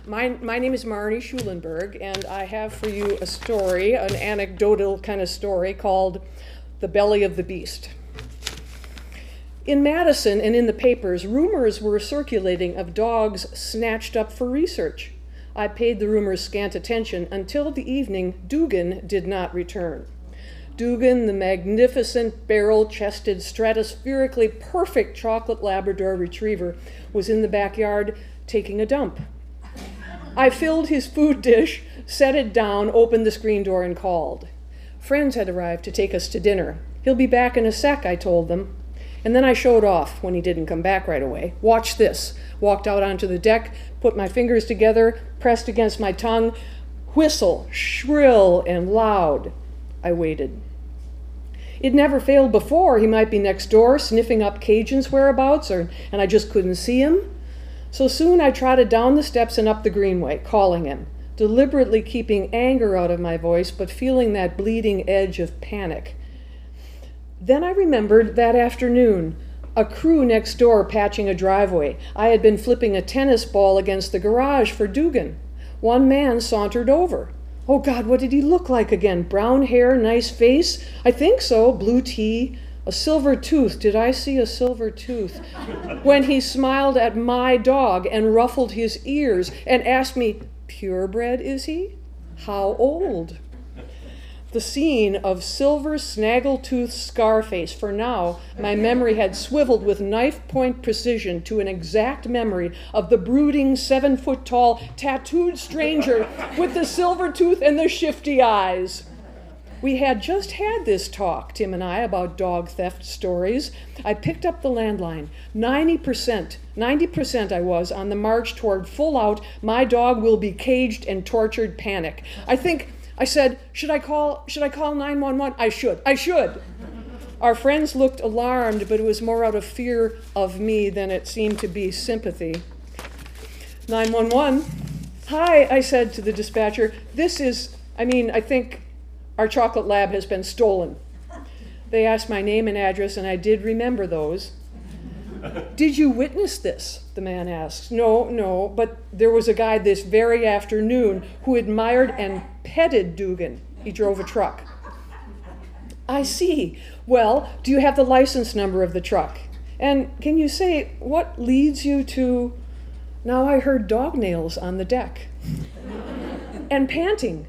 My name is Marnie Schulenberg, and I have for you a story, an anecdotal kind of story called The Belly of the Beast. In Madison and in the papers, rumors were circulating of dogs snatched up for research. I paid the rumors scant attention until the evening Dugan did not return. Dugan, the magnificent, barrel-chested, stratospherically perfect chocolate Labrador retriever, was in the backyard taking a dump. I filled his food dish, set it down, opened the screen door, and called. Friends had arrived to take us to dinner. He'll be back in a sec, I told them. And then I showed off when he didn't come back right away. Watch this. Walked out onto the deck, put my fingers together, pressed against my tongue, whistle, shrill and loud. I waited. It never failed before. He might be next door, sniffing up Cajun's whereabouts, and I just couldn't see him. So soon I trotted down the steps and up the greenway, calling him, deliberately keeping anger out of my voice, but feeling that bleeding edge of panic. Then I remembered that afternoon, a crew next door patching a driveway. I had been flipping a tennis ball against the garage for Dugan. One man sauntered over. Oh God, what did he look like again? Brown hair, nice face? I think so, blue tee, a silver tooth. Did I see a silver tooth? When he smiled at my dog and ruffled his ears and asked me, purebred is he? How old? The scene of silver snaggletooth Scarface, for now my memory had swiveled with knife-point precision to an exact memory of the brooding 7-foot-tall tattooed stranger with the silver tooth and the shifty eyes. We had just had this talk, Tim and I, about dog theft stories. I picked up the landline. 90% I was on the march toward full-out, my dog will be caged and tortured panic. I said, should I call 911? I should. Our friends looked alarmed, but it was more out of fear of me than it seemed to be sympathy. 911. Hi, I said to the dispatcher. I think our chocolate lab has been stolen. They asked my name and address, and I did remember those. Did you witness this? The man asked. No, but there was a guy this very afternoon who admired and petted Dugan. He drove a truck. I see. Well, do you have the license number of the truck? And can you say what leads you to... Now I heard dog nails on the deck. And panting.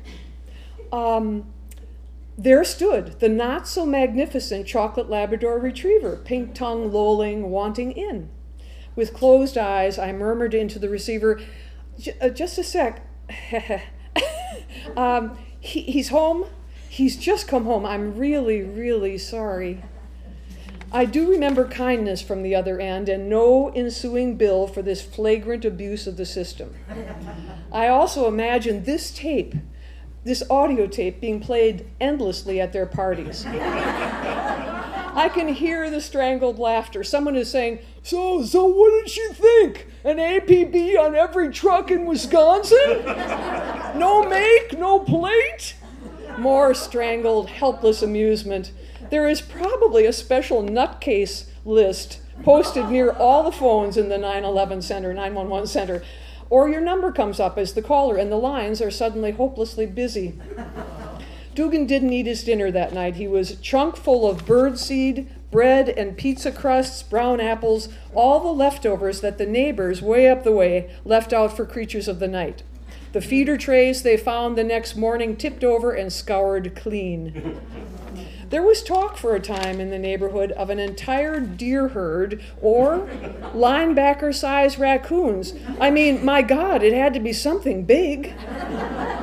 There stood the not-so-magnificent chocolate Labrador retriever, pink tongue lolling, wanting in. With closed eyes, I murmured into the receiver, just a sec. He's home. He's just come home. I'm really, really sorry. I do remember kindness from the other end and no ensuing bill for this flagrant abuse of the system. I also imagine this audio tape being played endlessly at their parties. I can hear the strangled laughter. Someone is saying, so what did she think? An APB on every truck in Wisconsin? No make, no plate? More strangled, helpless amusement. There is probably a special nutcase list posted near all the phones in the 911 center. Or your number comes up as the caller and the lines are suddenly hopelessly busy. Dugan didn't eat his dinner that night. He was chunk full of birdseed, bread and pizza crusts, brown apples, all the leftovers that the neighbors way up the way left out for creatures of the night. The feeder trays they found the next morning tipped over and scoured clean. There was talk for a time in the neighborhood of an entire deer herd or linebacker-sized raccoons. I mean, my God, it had to be something big.